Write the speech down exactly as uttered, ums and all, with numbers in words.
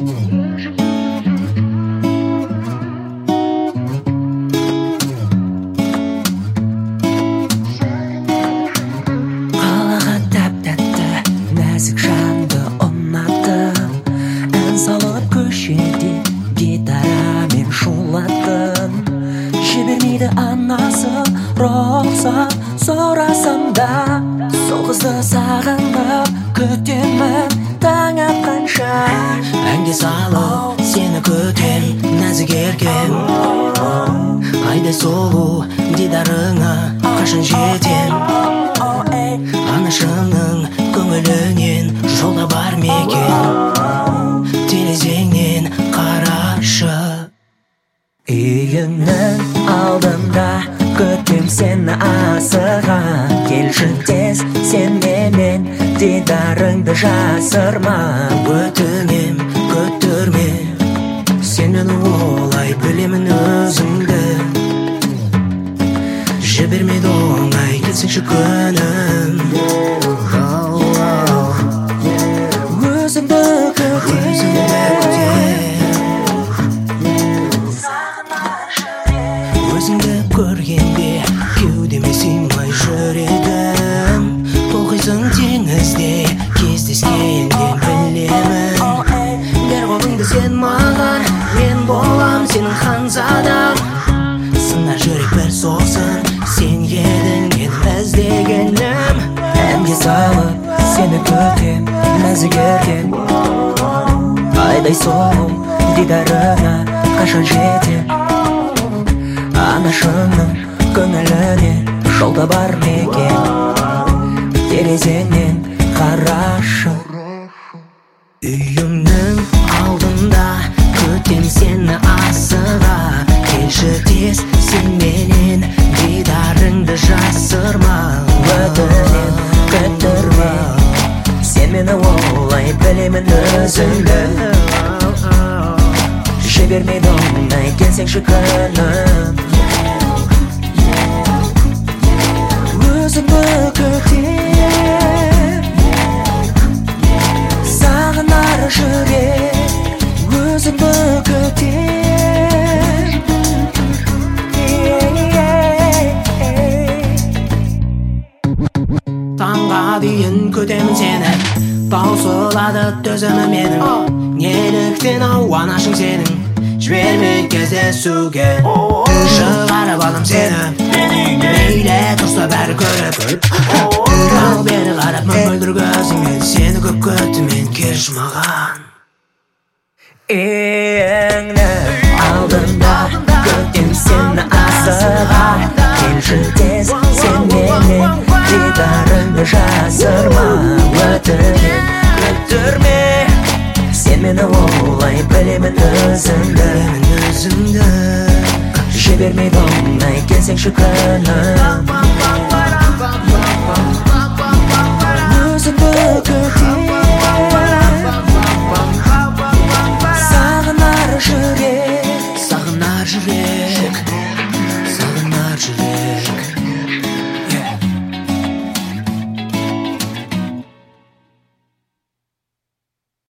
Қалаға тәп-тәтті нәзік жанды ұнаттым. Ән салып көшеде гитарамен шулаттым. Жібермейді анасы рұқсат сұрасам да. Сол қызды сағынып күтемін таң атқанша. Әнге салып сені күтем, нәзік еркем. Айдай сұлу дидарыңа қашан жетем. Анашымның көңілінен жолда бар мекен. Терезеңнен қарашы. Үйіңнің алдында күтем сені асыға. Келші тез сен менен дидарыңды жасырма. Өтінем, күттірме, сен мені олай білемін өзіңді. Жібермейді оңай келсеңші күнім. Өзіңді Өзіңді көргенде кеудеме сыймай жүрегім. Толқисың теңізде кездескенде білемін. Бер қолыңды сен маған, мен болам сенің ханзадам. Сына жүрек бір соқсын, сен едің менің іздегенім. әнге салып сені күтем, нәзік еркем. Айдай сұлу дидарыңа қашан жетем. Анашымның көңіліне жолда бар мекен. Терезеңнен қарашы. Үйімнің алдында күтем сені асыға. Келші тез сен менен дидарыңды жасырма. Өтінем, күттірме, сен мені олай білемін өзіңді. Жібермейді оңай келсеңші күнім. Өзіңді күтем, сағынар жүрек. Өзіңді күтем. Таңға дейін күтемін сені, таусылады төзімі менің. Неліктен ауанашың сенің, жібермей кездесуге. Шығарып алам сені, мейлі тұрса бәрі көріп. Ал бері қарап мөлдір көзіңмен, сені көп күттім келші маған. Үйіңнің алдында күтем сені асыға. Келші тез сен менен дидарыңды жасырма. Өтінем, күттірме, сен мені олай білемін өзіңді. Жібермейді оңай келсеңші күнім. Өзіңді күтем, сағынар жүрек. Сағынар жүрек.